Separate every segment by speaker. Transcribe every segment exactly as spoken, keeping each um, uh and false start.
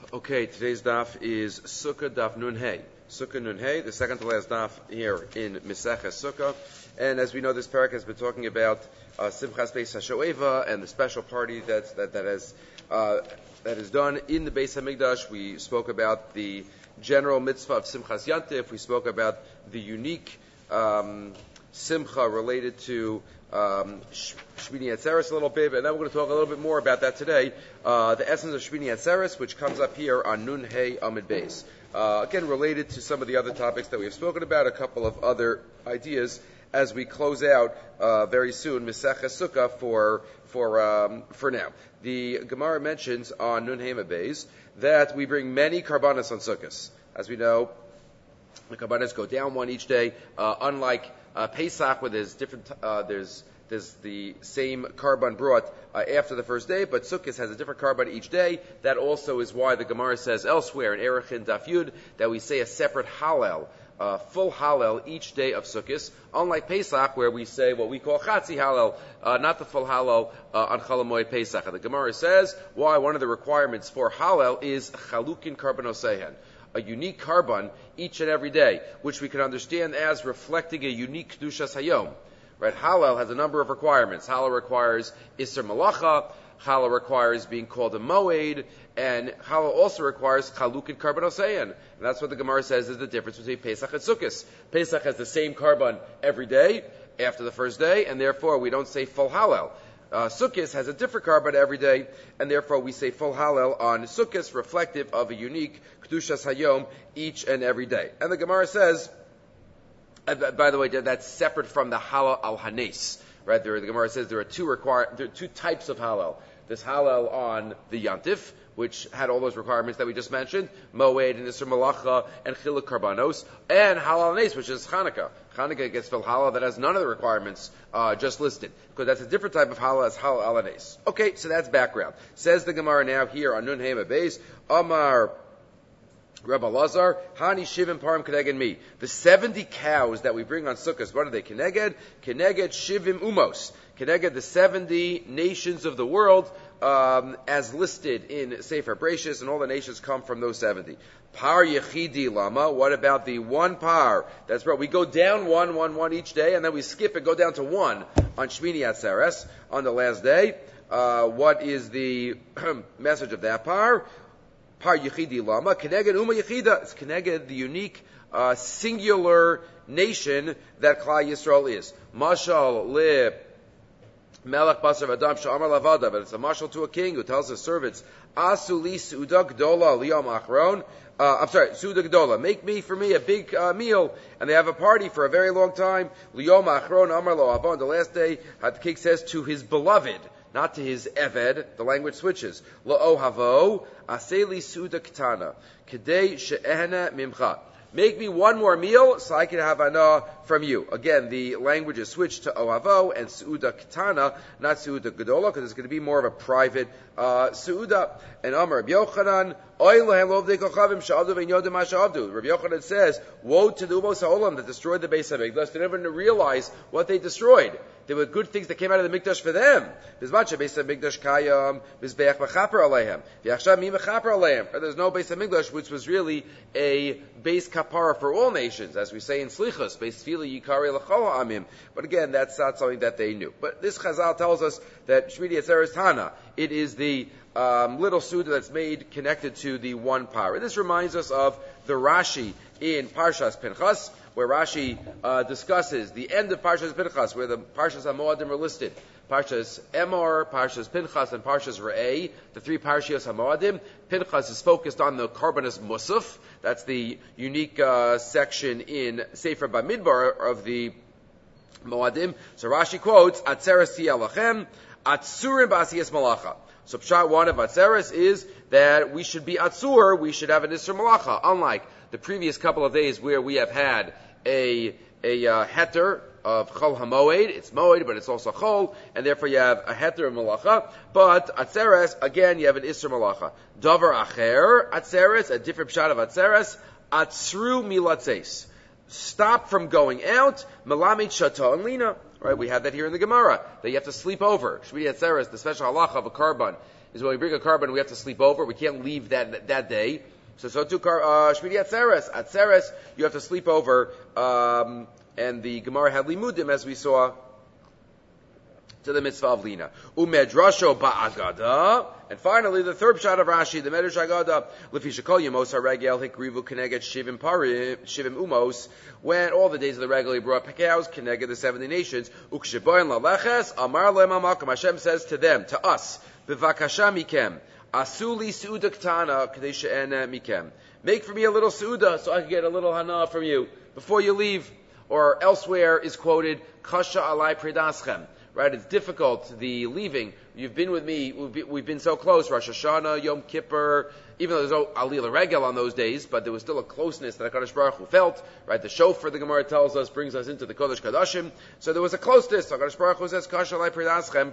Speaker 1: Okay, today's daf is Sukkah Daf Nun Hey. Sukkah Nun Hey, the second to last daf here in Meseches Sukkah. And as we know, this parak has been talking about uh, Simchas Beis HaShoeva and the special party that's, that that has uh, that is done in the Beis Hamikdash. We spoke about the general mitzvah of Simchas Yantif. We spoke about the unique um, simcha related to um, Shmini Atzeres a little bit, and then we're going to talk a little bit more about that today. Uh, the essence of Shmini Atzeres, which comes up here on Nun Hey Amid Beis. Uh, again, related to some of the other topics that we have spoken about, a couple of other ideas as we close out uh, very soon Meseches Sukkah for for um, for now. The Gemara mentions on Nun Hey Amid Beis that we bring many karbanos on Sukkos. As we know, the karbanos go down one each day, uh, unlike Uh, Pesach, where there's different, uh, there's there's the same karban brought uh, after the first day, but Sukkot has a different karban each day. That also is why the Gemara says elsewhere in Erechin Daf Yud that we say a separate Hallel, uh, full Hallel each day of Sukkot. Unlike Pesach, where we say what we call Chatzi Hallel, uh, not the full Hallel uh, on Chol Hamoed Pesach. And the Gemara says why one of the requirements for Hallel is Chalukin Karbanosehen, a unique karban each and every day, which we can understand as reflecting a unique Kedushas Hayom. Right? Hallel has a number of requirements. Hallel requires Isser Malacha, Hallel requires being called a Moed, and Hallel also requires Chaluk and Karbanoseian. And that's what the Gemara says is the difference between Pesach and Sukkot. Pesach has the same karban every day after the first day, and therefore we don't say full Hallel. Uh, Sukkot has a different karban every day, and therefore we say full Hallel on Sukkot, reflective of a unique Kedushas Hayom each and every day. And the Gemara says, uh, by the way, that's separate from the Hallel al Hanes. Right? There, the Gemara says there are two require, there are two types of Hallel. There's Hallel on the Yantif, which had all those requirements that we just mentioned, Moed and Isser Malacha and Chiluk Karbanos, and Hallel Hanes, which is Chanukah. Chanukah gets filled Hallel that has none of the requirements uh, just listed, because that's a different type of Hallel as Hallel al Hanes. Okay, so that's background. Says the Gemara now here on Nun Hey Amid Beis, Amar Rabbi Lazar, Hani Shivim Parim Keneged Mi. The seventy cows that we bring on Sukkot, what are they? Keneged? Keneged Shivim Umos. Keneged the seventy nations of the world, um, as listed in Sefer Bereshis, and all the nations come from those seventy. Par Yechidi Lama. What about the one par? That's right. We go down one, one, one each day, and then we skip and go down to one on Shmini Atzeres on the last day. Uh, what is the message of that par? Par Yechidi Lama, Keneged Uma Yechida. It's Keneged, the unique, uh, singular nation that Klal Yisrael is. Mashal le Melech Basar Vadam Sha'amar Lavada, but it's a mashal to a king who tells his servants, Asu li Suda Gdola liyom achron. Uh, I'm sorry, Suda Gdola. Make me, for me, a big uh, meal. And they have a party for a very long time. Liyom achron Amar Lo Avon. The last day, the king says to his beloved, not to his eved, the language switches. Lo havo, aseli suda ketana, kedei she'ehna mimcha. Make me one more meal so I can have ana from you. Again, the language is switched to ohavo and suuda ketana, not suuda gedola, because it's going to be more of a private uh, suuda. And Amar Rabbi Yochanan, oy lohem lovdei kochavim sha'avdu v'nyodim ha'sha'avdu. Rabbi Yochanan says, woe to the umos ha'olam that destroyed the Beis Hamikdash. They never realized what they destroyed. There were good things that came out of the Mikdash for them. There's no Beis Hamikdash, which was really a Beis Kapara for all nations, as we say in Slichos, Beis Tefillah Yikari L'chol Ha'amim. But again, that's not something that they knew. But this Chazal tells us that Shmini Atzeres Tana, it is the um, little Suda that's made connected to the one par. This reminds us of the Rashi in Parshas Pinchas, where Rashi uh, discusses the end of Parshas Pinchas, where the Parshas HaMoadim are listed. Parshas Emor, Parshas Pinchas, and Parshas Re'eh, the three Parshas HaMoadim. Pinchas is focused on the Karbanos Musaf. That's the unique uh, section in Sefer Bamidbar of the Moadim. So Rashi quotes, Atzeres Yalachem, Atzurim B'asiyas Malacha. So Pshat one of Atzeres is that we should be Atzur, we should have an Isser Malacha, unlike the previous couple of days where we have had a a uh, heter of Chol HaMoed. It's Moed, but it's also Chol, and therefore you have a heter of Malacha. But Atzeres, again, you have an Isser Malacha. Davar Acher, Atzeres, a different pshat of Atzeres, Atzru Milatzes. Stop from going out, Melamid Shata and Lina. Right, we have that here in the Gemara, that you have to sleep over. Shmini Atzeres, the special halacha of a karban, is when we bring a carbon, we have to sleep over. We can't leave that that day. So, so too, uh, Shmini Atzeres. Atzeres, you have to sleep over. Um, and the Gemara had limudim, as we saw, to the mitzvah of Lina. Umedrasho ba'agada. And finally, the third shot of Rashi, the Medrash Agada, Lefi shekol yemos haregel hikrivu keneget shivim parim, shivim umos, when all the days of the regel he brought cows, keneget the seventy nations, ukshiboyin laleches, amar lehem amakom, Hashem says to them, to us, bevakasha mikem, asuli suuda ktana, kadei she'ena mikem. Make for me a little suuda, so I can get a little hana from you, before you leave. Or elsewhere is quoted, kasha alai predaschem. Right, it's difficult, the leaving. You've been with me, we've been, we've been so close, Rosh Hashanah, Yom Kippur, even though there's no Alil Regel on those days, but there was still a closeness that HaKadosh Baruch Hu felt, right? The shofar, the Gemara tells us, brings us into the Kodesh Kadashim, so there was a closeness. HaKadosh Baruch Hu says, Kash alai pridaschem,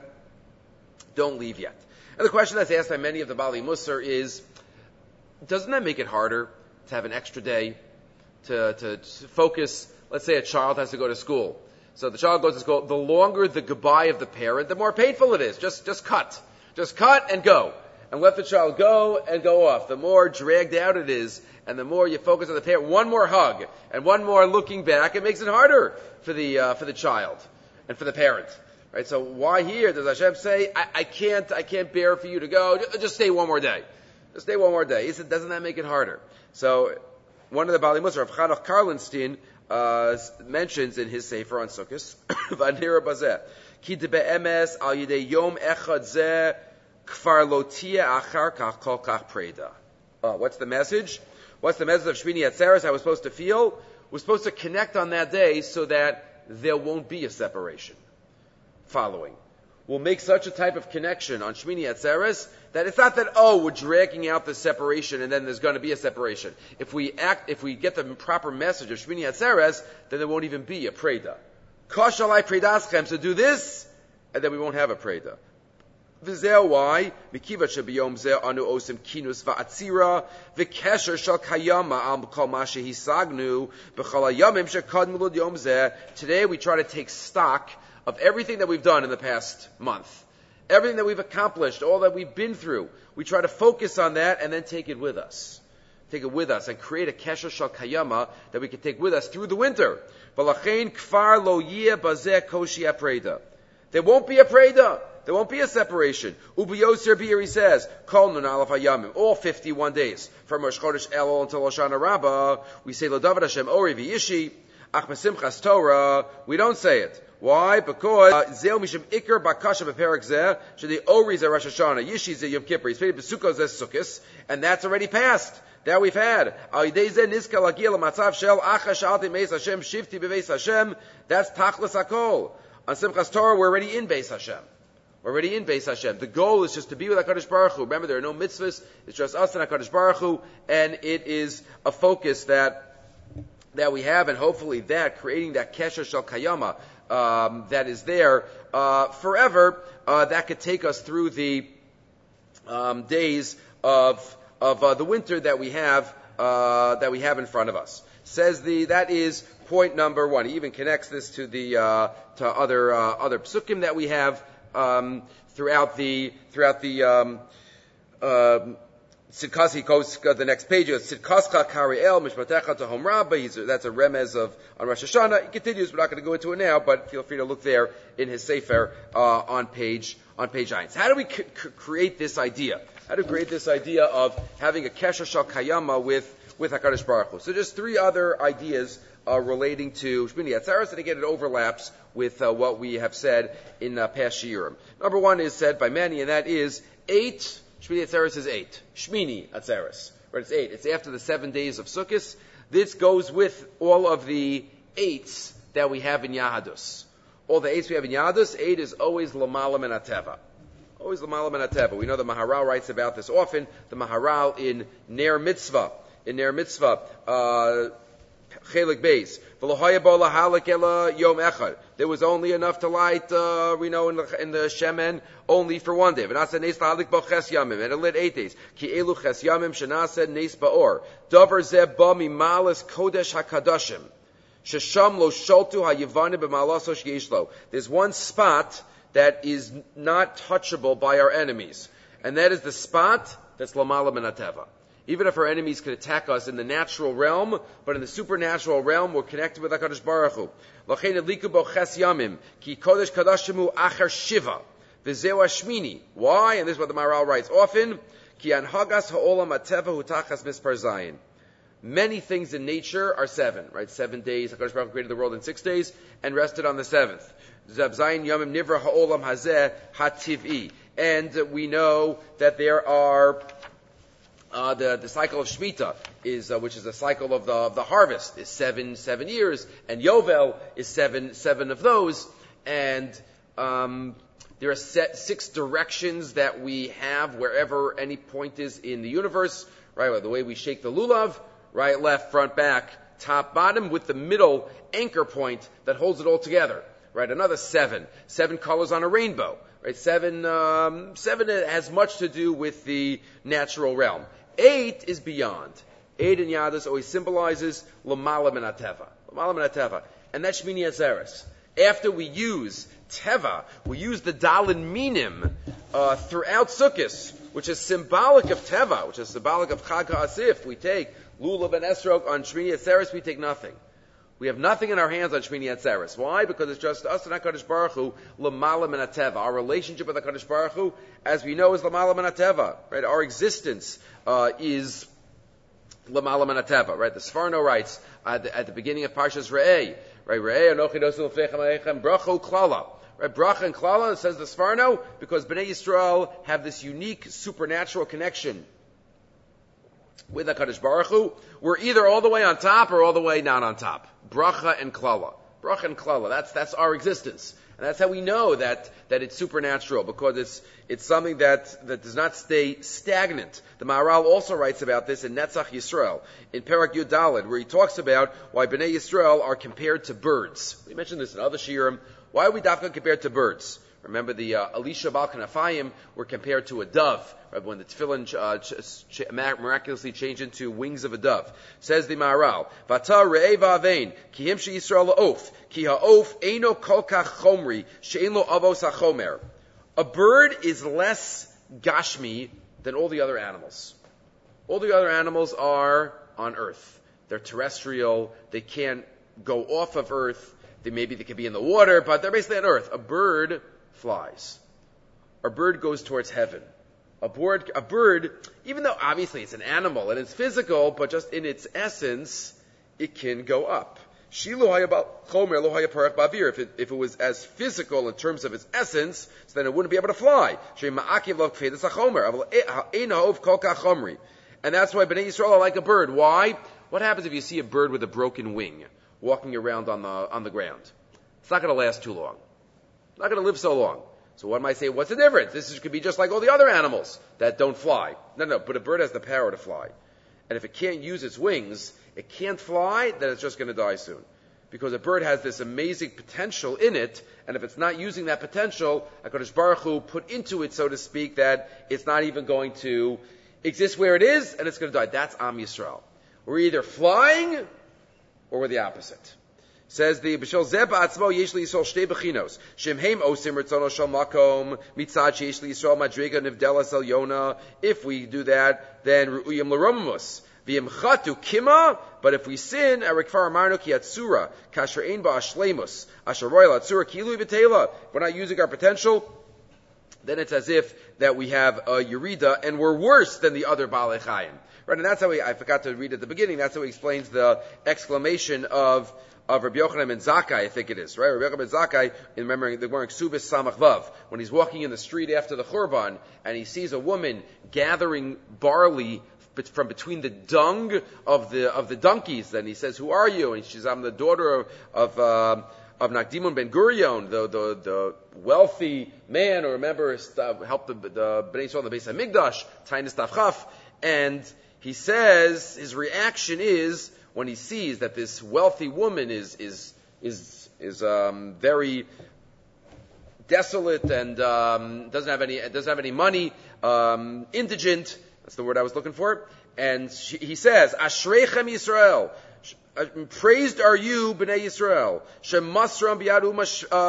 Speaker 1: don't leave yet. And the question that's asked by many of the Bali Musar is, doesn't that make it harder to have an extra day, to, to, to focus? Let's say a child has to go to school. So the child goes to school. The longer the goodbye of the parent, the more painful it is. Just, just cut. Just cut and go. And let the child go and go off. The more dragged out it is, and the more you focus on the parent, one more hug, and one more looking back, it makes it harder for the, uh, for the child, and for the parent. Right? So why here does Hashem say, I, I can't, I can't bear for you to go, just, just stay one more day. Just stay one more day. He said, doesn't that make it harder? So, one of the Bali Musar, Rav Chanach Karlinstein, Uh, mentions in his sefer on Sukkos, Vanira Bazeh, Ki de be'emes al yidei yom echad zeh kfar lo tia achar kach kol kach preda. What's the message? What's the message of Shmini Atzeres? I was supposed to feel? We're supposed to connect on that day so that there won't be a separation. Following. We'll make such a type of connection on Shmini Atzeres that it's not that, oh, we're dragging out the separation and then there's going to be a separation. If we act, if we get the proper message of Shmini Atzeres, then there won't even be a preda. Kosh alai predaschem, so do this, and then we won't have a preda. V'zeh why, mikiva shebiyom zeh anu osim kinus va'atzira, v'kesher shal kayama al kol ma shehisagnu, b'chol hayamim shekadmu l'od yom zeh. Today we try to take stock of everything that we've done in the past month. Everything that we've accomplished, all that we've been through. We try to focus on that and then take it with us. Take it with us and create a kesher shal kayama that we can take with us through the winter. V'lachein kfar lo yeh bazeh koshi apreda. There won't be a preda. There won't be a separation. Ubi Yosir Bir, he says, Kol nun alaf hayamim, all fifty-one days. From Rosh Chodesh Elul until Hoshana Rabbah, we say, Lo David Hashem Ori v'yishi, ach besimchas Torah, we don't say it. Why? Because Zeo Mishim Iker Bakasha Beperak Zeh, Shadi Ori Zeh Rosh Hashanah, Yishi Zeh Yom Kippur, Yispedi Besukkos Zeh Sukkos, and that's already passed. That we've had. Al Yidei Zeh Nizka Lagia L'Matzav Shel Acha Shalti Meis Hashem Shifti Beveis Hashem, that's Tachlis HaKol. On Simchas Torah, we're already in Beis Hashem. We're already in Beis Hashem. The goal is just to be with HaKadosh Baruch Hu. Remember, there are no mitzvahs. It's just us and HaKadosh Baruch Hu, and it is a focus that that we have, and hopefully that, creating that Kesher Shel Kayama, um, that is there uh, forever, uh, that could take us through the um, days of of uh, the winter that we have uh, that we have in front of us. Says the that is point number one. He even connects this to the uh, to other uh, other psukim that we have um, throughout the throughout the um, uh, Sidkas. He goes uh, the next page. Sidkascha Kariel Mishpatecha to Hom Rabbah. That's a remez of on Rosh Hashanah. He continues. We're not going to go into it now, but feel free to look there in his sefer uh, on page on page nine. So how do we c- c- create this idea? How do we create this idea of having a kesher shal kayama with with HaKadosh Baruch Hu? So just three other ideas uh, relating to Shmini Atzeres, and again it overlaps with uh, what we have said in uh, past shiurim. Number one is said by many, and that is eight. Shmini Atzeres is eight. Shmini Atzeres, right? It's eight. It's after the seven days of Sukkot. This goes with all of the eights that we have in Yahadus. All the eights we have in Yahadus, eight is always L'malam and Ateva. Always L'malam and Ateva. We know the Maharal writes about this often. The Maharal in Ner Mitzvah. In Ner Mitzvah, uh, Chelik Beis. There was only enough to light, uh, we know, in the, in the Shemen, only for one day. And it lit eight days. Ki elu ches yamim shenaseh nes ba'or. Davar zeh ba mimalas kodesh hakadashim. Shesham lo sholtu hayivanim b'malaso sheyesh lo. There's one spot that is not touchable by our enemies. And that is the spot that's Lamala min HaTeva. Even if our enemies could attack us in the natural realm, but in the supernatural realm, we're connected with HaKadosh Baruch Hu. L'chein adliku bo ches yamim, ki kodesh kadashemu achar shiva, v'zeu hashmini. Why? And this is what the Maharal writes often, ki anhagas ha'olam HaTeva hu tachas mispar zayin. Many things in nature are seven, right? Seven days. HaKadosh Baruch Hu created the world in six days and rested on the seventh. Zav zayin yamim nivra ha'olam hazeh hativ'i. And we know that there are Uh, the, the cycle of Shemitah is, uh, which is the cycle of the, of the harvest, is seven, seven years, and Yovel is seven, seven of those, and, um, there are set six directions that we have wherever any point is in the universe, right? The way we shake the lulav, right, left, front, back, top, bottom, with the middle anchor point that holds it all together, right? Another seven, seven colors on a rainbow, right? Seven, um, seven has much to do with the natural realm. Eight is beyond. Eight in Yadus always symbolizes L'mala min HaTeva. L'mala min HaTeva. And that's Shmini Atzeres. After we use Teva, we use the Dalin Minim uh, throughout Sukkot, which is symbolic of Teva, which is symbolic of Chag HaAsif. We take Lulav and Esrog on Shmini Atzeres, we take nothing. We have nothing in our hands on Shmini Atzeres. Why? Because it's just us and HaKadosh Baruch Hu, L'mala min HaTeva. Our relationship with HaKadosh Baruch Hu, as we know, is L'mala min HaTeva. Right? Our existence uh, is L'mala min HaTeva. Right? The Sforno writes uh, the, at the beginning of Parshas Re'eh, right? Re'eh anochi nosu l'feichem aleichem bracha u'klala. Right? Bracha and klala, says the Sforno, because Bnei Yisrael have this unique supernatural connection with HaKadosh Baruch Hu. We're either all the way on top or all the way not on top. Bracha and klala. Bracha and klala. That's, that's our existence. And that's how we know that, that it's supernatural, because it's, it's something that, that does not stay stagnant. The Maharal also writes about this in Netzach Yisrael, in Perak Yud Daled, where he talks about why Bnei Yisrael are compared to birds. We mentioned this in other shiurim. Why are we dafka compared to birds? Remember the uh, Elisha Bal Kanafayim were compared to a dove, right? When the tefillin uh, ch- ch- miraculously changed into wings of a dove. Says the Maharal, Vata re'eh va'avein, ki him she'Yisrael la'of, ki ha'of eino kol kach chomri, she'en lo avos ha'chomer. A bird is less gashmi than all the other animals. All the other animals are on earth. They're terrestrial. They can't go off of earth. They maybe they could be in the water, but they're basically on earth. A bird flies. A bird goes towards heaven. A bird, a bird, even though obviously it's an animal and it's physical, but just in its essence, it can go up. If it, if it was as physical in terms of its essence, so then it wouldn't be able to fly. And that's why Bnei Yisrael are like a bird. Why? What happens if you see a bird with a broken wing walking around on the on the ground? It's not going to last too long. It's not going to live so long. So one might say, what's the difference? This is, could be just like all the other animals that don't fly. No, no, but a bird has the power to fly. And if it can't use its wings, it can't fly, then it's just going to die soon. Because a bird has this amazing potential in it, and if it's not using that potential, HaKadosh Baruch Hu put into it, so to speak, that it's not even going to exist where it is, and it's going to die. That's Am Yisrael. We're either flying, or we're the opposite. Says the B'shel Zeh Ba'atzmo Yesh L'Yisrael Shtei Bechinos Shemheim Osim Ritzono Shel Makom Mitzad Sheyesh L'Yisrael Madriga Nivdela Sel Yona. If we do that, then Ru'uyim L'Romamus V'yim Chatu Kima. But if we sin, Erik Far Amarno Ki Atzura Kasher Ein Ba Ashlemus Asher Royal Atzura Kilu B'Teila. If we're not using our potential, then it's as if that we have a Yerida and we're worse than the other Baalei Chayim. Right, and that's how we, I forgot to read at the beginning, that's how he explains the exclamation of of Rabbi Yochanan ben Zakkai, I think it is, right? Rabbi Yochanan ben Zakkai, remembering they're wearing Ksubis Samach Vav, when he's walking in the street after the Churban, and he sees a woman gathering barley from between the dung of the of the donkeys, and he says, "Who are you?" And she says, "I'm the daughter of of, uh, of Nakdimun ben Gurion, the, the the wealthy man who remember uh, helped the the Bnei Yisrael in the Beis Hamikdash, Tainis Tavchaf." And he says his reaction is, when he sees that this wealthy woman is is is is um, very desolate and um, doesn't have any doesn't have any money, um, indigent. That's the word I was looking for. And she, he says, "Ashreichem Yisrael, praised are you, Bnei Yisrael. Shemasram biyadu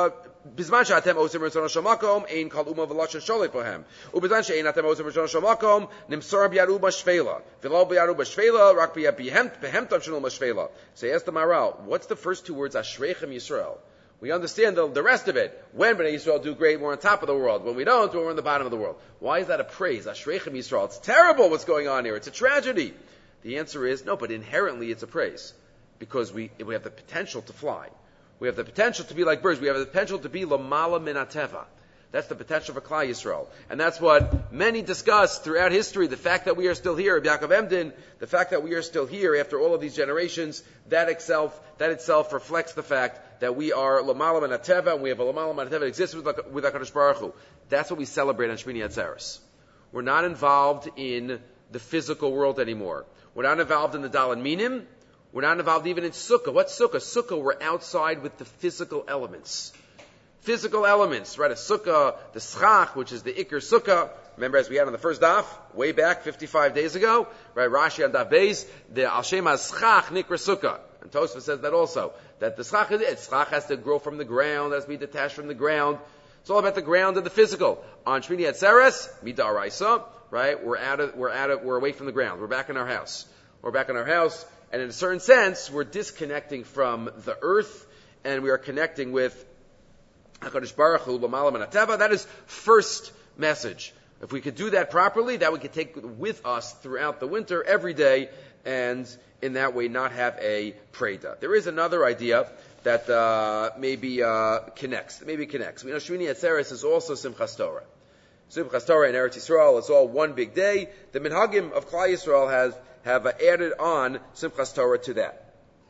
Speaker 1: בזמן שאתם עושים רצונו של מקום, אין כל אומה ולא ששולט בהם. ובזמן שאין אתם עושים רצונו של מקום, נמסור ביערובה שפלה. ולא ביערובה שפלה, רק בהמתם שלו שפלה. So he asked the Maharal, what's the first two words, Ashreichem Yisrael? We understand the, the rest of it. When Bnei Yisrael do great, we're on top of the world. When we don't, we're on the bottom of the world. Why is that a praise? Ashreichem Yisrael. It's terrible what's going on here. It's a tragedy. The answer is, no, but inherently it's a praise. Because we, we have the potential to fly. We have the potential to be like birds. We have the potential to be lamala min ateva. That's the potential for Klal Yisrael. And that's what many discuss throughout history. The fact that we are still here, Yaakov Emden, the fact that we are still here after all of these generations, that itself, that itself reflects the fact that we are lamala min ateva, and we have a lamala min ateva that exists with, with HaKadosh Baruch Hu. That's what we celebrate on Shmini Atzeres. We're not involved in the physical world anymore. We're not involved in the Dalan Minim. We're not involved even in Sukkah. What's Sukkah? Sukkah, we're outside with the physical elements. Physical elements, right? A Sukkah, the Schach, which is the Iker Sukkah. Remember, as we had on the first daf, way back, fifty-five days ago, right? Rashi on daf Beis, the Al Shema Schach Nikra Sukkah. And Tosfos says that also. That the Schach is it. Schach has to grow from the ground, has to be detached from the ground. It's all about the ground and the physical. On Shmini Atzeres, Midaraisa, right? We're out of, we're out of, we're away from the ground. We're back in our house. We're back in our house. And in a certain sense, we're disconnecting from the earth, and we are connecting with HaKadosh Baruch Hu, L'Mala Min HaTeva. That is first message. If we could do that properly, that we could take with us throughout the winter, every day, and in that way not have a Preda. There is another idea that uh, maybe uh, connects. Maybe connects. We know Shmini Atzeres is also Simchas Torah. Simchas Torah in Eretz Yisrael, it's all one big day. The Minhagim of Klal Yisrael has have added on Simchas Torah to that.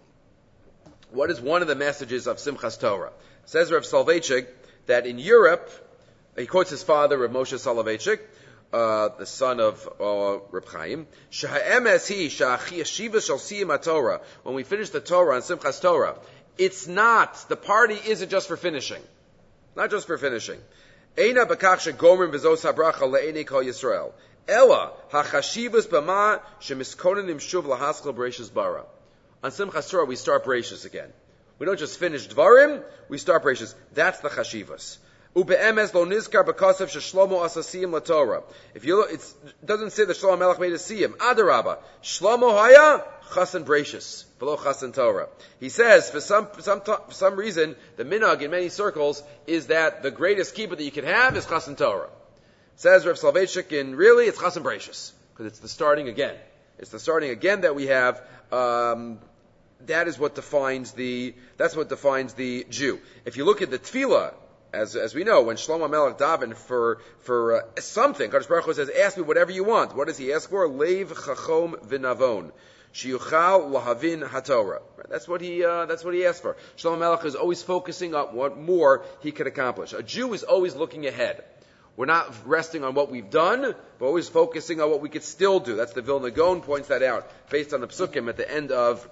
Speaker 1: What is one of the messages of Simchas Torah? Says Rav Soloveitchik that in Europe, he quotes his father, Rav Moshe Soloveitchik, uh, the son of uh, Reb Chaim, Sha'emes hi sha'achi yeshiva shal siyum Torah. When we finish the Torah on Simchas Torah, it's not, the party isn't just for finishing. Not just for finishing. Eina b'kach she'gomrim v'zos habracha le'enei kol Yisrael. Ella hachashivas b'ma shemiskonim shuv lahaskal bereishis bara. On Simchas Torah we start bereishis again. We don't just finish dvarim, we start bereishis. That's the chashivas. Ube'emes lo nizkar b'kasav sheshlomo asasiyim laTorah. If you look, it doesn't say that Shlomo Melech made a siyim. Adarabba, Shlomo haya chasen bereishis, below chasen Torah. He says for some for some for some reason the minhag in many circles is that the greatest kibbutz that you can have is chasen Torah. Says Rav Soloveitchik, in really it's chasen bereishis because it's the starting again. It's the starting again that we have. Um, that is what defines the that's what defines the Jew. If you look at the tefillah, as as we know, when Shlomo Melech davened for for uh, something, Kadosh Baruch Hu says, "Ask me whatever you want." What does he ask for? Leiv chachom v'navon, sheyuchal lahavin haTorah. Right? That's what he uh, that's what he asked for. Shlomo Melech is always focusing on what more he could accomplish. A Jew is always looking ahead. We're not resting on what we've done, but always focusing on what we could still do. That's the Vilna Gaon points that out based on the psukim at the end of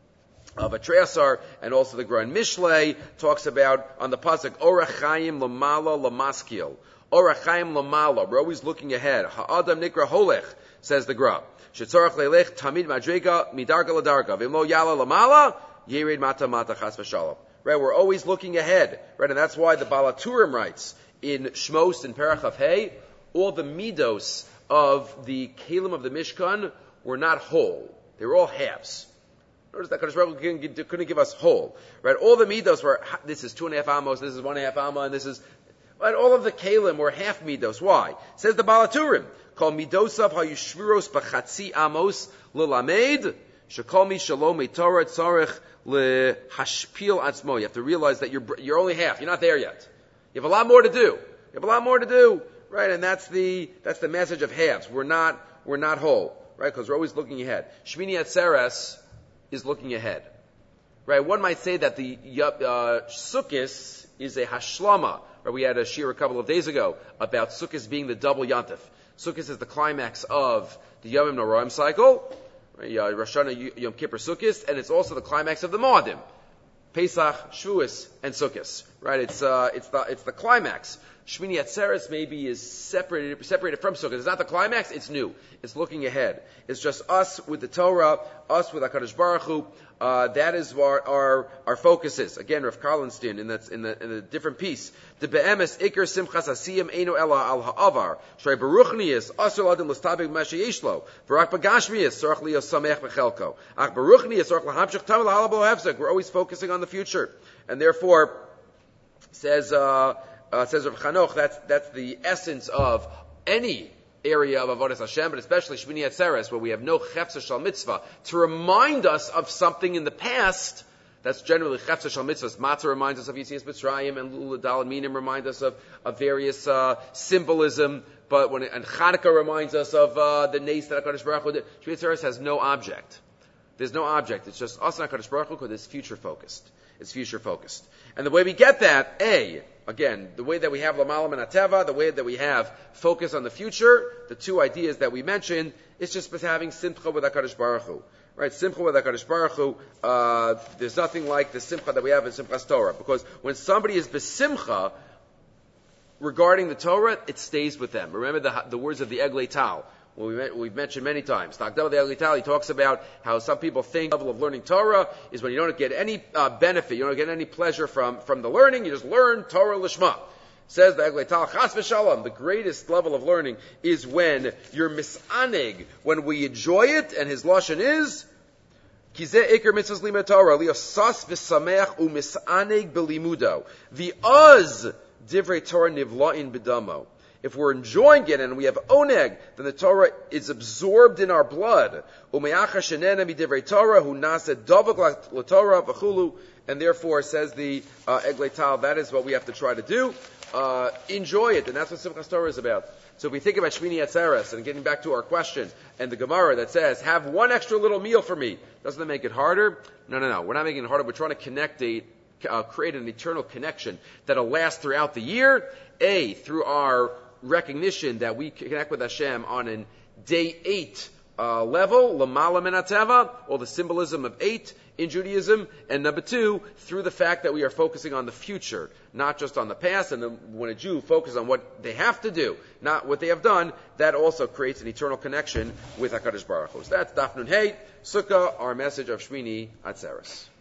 Speaker 1: of a Treasar, and also the Gran Mishlei talks about on the pasuk Orach Chaim Lamala Lamaskil. Orach Chaim Lamala. We're always looking ahead. Ha'adam Nikra Holech, says the Gra. Shetzorach Leilech Tamid Madrega Midarga Ladarga. V'imlo Yala Lamala Yerid Mata Mata Chas V'Shalom. Right, we're always looking ahead. Right, and that's why the Balaturim writes in Shmos in Perach Hey, all the midos of the Kalim of the Mishkan were not whole. They were all halves. Notice that Kadosh Baruch Hu couldn't give us whole, right? All the midos were, this is two and a half amos, this is one and a half amma, and this is, right? All of the kalim were half midos. Why? Says the Balaturim, call midosav hayushviros b'chatzi amos l'lamed, shekol mi shalom metorah tzarech lehashpil atzmo. You have to realize that you're, you're only half, you're not there yet. You have a lot more to do. You have a lot more to do, right? And that's the, that's the message of halves. We're not, we're not whole, right? Because we're always looking ahead. Shmini Atzeres is looking ahead, right? One might say that the uh, Sukkos is a hashlama. Right? We had a shir a couple of days ago about Sukkos being the double yantif. Sukkos is the climax of the Yomim Noraim cycle, right? uh, Rosh Hashanah, Yom Kippur, Sukkos, and it's also the climax of the Moadim, Pesach, Shavuos, and Sukkos. right? It's uh, it's the it's the climax. Shmini Atzeres maybe is separated separated from Sukkot. It's not the climax. It's new. It's looking ahead. It's just us with the Torah, us with HaKadosh Baruch Hu. Uh, that is our, our our focus is. Again, Rav Karlinstein in that in the in a different piece. The be'emes ikar simchas asiyim einu ela al ha'avar. Shrei beruchnius asur ladim l'stabig mashiyeshlo. V'rak bagashmius sorach liyos samech bechelko. Ach beruchnius sorach lahamshich tavel halabo hefzek. We're always focusing on the future, and therefore says uh, uh, says Rav Chanoch. That's that's the essence of any area of Avodas Hashem, but especially Shmini Atzeres, where we have no chefza shal mitzvah, to remind us of something in the past. That's generally chefza shal mitzvahs. Matzah reminds us of Yitzias Mitzrayim, and Lula Daled Minim remind us of, of various uh, symbolism. But when it, and Chanukah reminds us of uh, the nace that HaKadosh Baruch Hu did. Shmini Atzeres has no object. There's no object. It's just us and HaKadosh Baruch Hu because it's future focused. It's future focused. And the way we get that, A, again, the way that we have Lamalam and Ateva, the way that we have focus on the future, the two ideas that we mentioned, it's just having Simcha with HaKadosh Baruch Hu. Right? Simcha with HaKadosh Baruch Hu, uh, there's nothing like the Simcha that we have in Simchas Torah. Because when somebody is besimcha regarding the Torah, it stays with them. Remember the, the words of the Eglei Tal. Well, we, we've mentioned many times. Takdal the Eglei Tal, he talks about how some people think the level of learning Torah is when you don't get any uh, benefit, you don't get any pleasure from, from the learning, you just learn Torah Lishma. Says the Eglei Tal, Chas v'shalom, the greatest level of learning is when you're misaneg, when we enjoy it, and his lashon is, Kizeh ikar mitzvahs limud Torah, liosas v'sameach u'misaneg b'limudo, v'oz divrei Torah nivla'in b'damo. If we're enjoying it and we have oneg, then the Torah is absorbed in our blood. And therefore, says the uh, Eglei Tal, that is what we have to try to do. Uh, enjoy it, and that's what Simchas Torah is about. So if we think about Shmini Atzeres, and getting back to our question, and the Gemara that says, have one extra little meal for me, doesn't that make it harder? No, no, no. We're not making it harder. We're trying to connect a, uh, create an eternal connection that'll last throughout the year. A, through our recognition that we connect with Hashem on a day eight uh, level, Lamala min Ateva, or the symbolism of eight in Judaism, and number two, through the fact that we are focusing on the future, not just on the past. And then when a Jew focuses on what they have to do, not what they have done, that also creates an eternal connection with HaKadosh Baruch Hu. So that's Daf Nun Hey, Sukkah, our message of Shmini Atzeres.